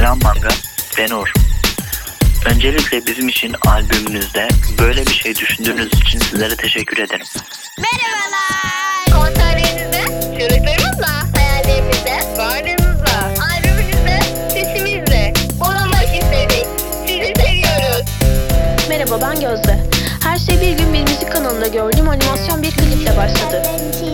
Selam Manga, ben Uğur. Öncelikle bizim için albümünüzde böyle bir şey düşündüğünüz için sizlere teşekkür ederim. Merhabalar. Konserlerinizde, çocuklarımızla, hayallerimizde, varlığınızla, albümünüzde, sesimizle bulunmak istedik. Sizi seviyoruz. Merhaba, ben Gözde. Her şey bir gün bir müzik kanalında gördüğüm animasyon bir kliple başladı.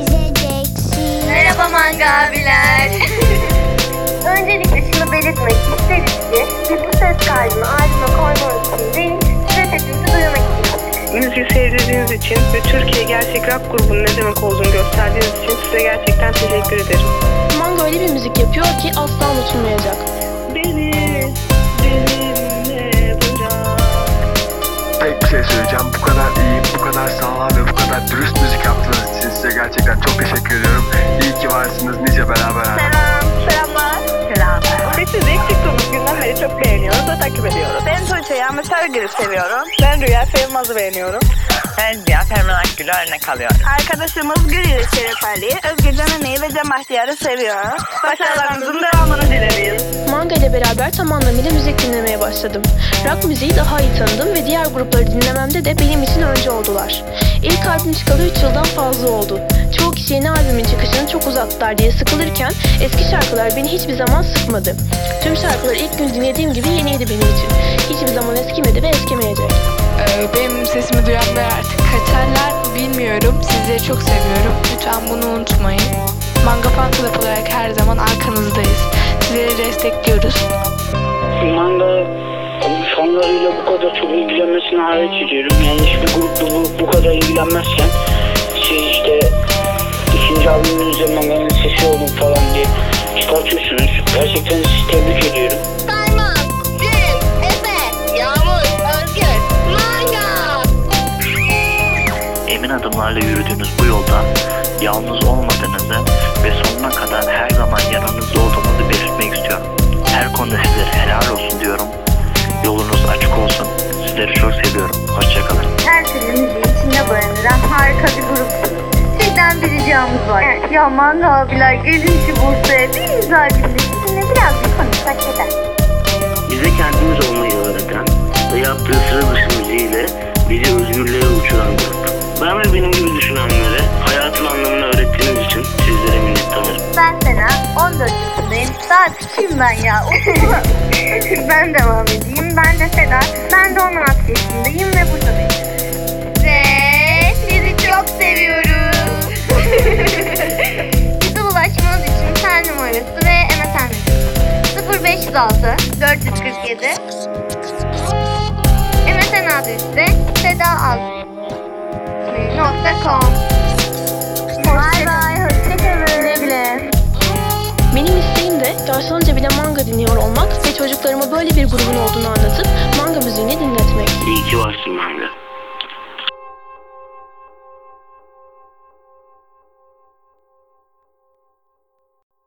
Merhaba Manga abiler. Öncelikle şunu belirtmek isteriz ki biz bu ses kaydını albüme koymak için değil, size sesimizi duyurmak için. Müziği sevdiğiniz için ve Türkiye Gerçek Rock grubunun ne demek olduğunu gösterdiğiniz için size gerçekten teşekkür ederim. Manga öyle bir müzik yapıyor ki asla unutulmayacak. Beni benimle bırak. Tek bir şey söyleyeceğim. Bu kadar iyi, bu kadar sağlam ve bu kadar dürüst müzik yaptığınız için size gerçekten çok teşekkür ediyorum. İyi ki varsınız. Nice beraber. Selamlar. Selam. Sizi ilk çıktığımız günden beri çok beğeniyoruz ve takip ediyoruz. Ben Tuğçe'yi ama Sergil'i seviyorum. Ben Rüya Sevmaz'ı beğeniyorum. Ben Ziya Ferman Akgül'ü örnek alıyorum. Arkadaşımız Gül ile Şeref Ali, Özge Canene'yi ve Cem Bahtiyar'ı seviyoruz. Başarılarınızın devamını dileriz. Manga ile beraber tam anlamıyla müzik dinlemeye başladım. Rock müziği daha iyi tanıdım ve diğer grupları dinlememde de benim için önce oldular. İlk albüm çıkalı 3 yıldan fazla oldu. Çoğu kişi yeni albümün çıkışını çok uzattılar diye sıkılırken eski şarkılar beni hiçbir zaman sıkmadı. Tüm şarkılar ilk gün dinlediğim gibi yeniydi benim için. Hiçbir zaman eskimedi ve eskimeyecek. Benim sesimi duyanlar artık kaçarlar bilmiyorum. Sizleri çok seviyorum. Lütfen bunu unutmayın. Manga Fan Club olarak her zaman arkanızdayız. Sizleri destekliyoruz. Manga fanlarıyla bu kadar çok ilgilenmesine hayret ediyorum. Yani hiçbir grupla bu kadar ilgilenmezken siz işte ikinci albümünüzde Manga'nın sesi olun falan diye çıkartıyorsunuz. Gerçekten sizi tebrik ediyorum. Sayman, Cem, Efe, Yağmur, Özgür, Manga. Emin adımlarla yürüdüğünüz bu yolda yalnız olmadığınızı ve sonuna kadar her zaman yanınızda olduğumuzu belirtmek istiyorum. Her konuda sizlere helal olsun diyorum. Yolunuz açık olsun. Sizleri çok seviyorum. Hoşçakalın. Her türlü müziği içinde barındıran harika bir grupsunuz. Sizden bir ricamız var. Ya Manga abiler gelin şu Bursa'ya bir imza günü sizinle biraz bir konuşsak yeter. Bize kendimiz olmayı öğreten ve yaptığı sıra dışı müziğiyle bizi özgürlüğe uçuran grup. Ben ve benim gibi düşünenlere hayatın anlamını öğrettiğiniz için sizlere minnettarım. Ben Sena, 14 yaşındayım. Daha küçüğüm ben ya. Ben devam edeyim. Ben de Sedat. Ben de 16 yaşındayım ve buradayım. Ve sizi çok seviyoruz. Bize ulaşmanız için tel numarası ve MSN numarası 0506 447 MSN adresi de sedaaltı.com. Bye bye, hoşçakalın. Güle güle. Benim isteğim de yaşlanınca bile manga dinliyor olmak ve çocuklarıma böyle bir grubun olduğunu anlatıp manga müziğini dinletmek. İyi ki varsın Manga.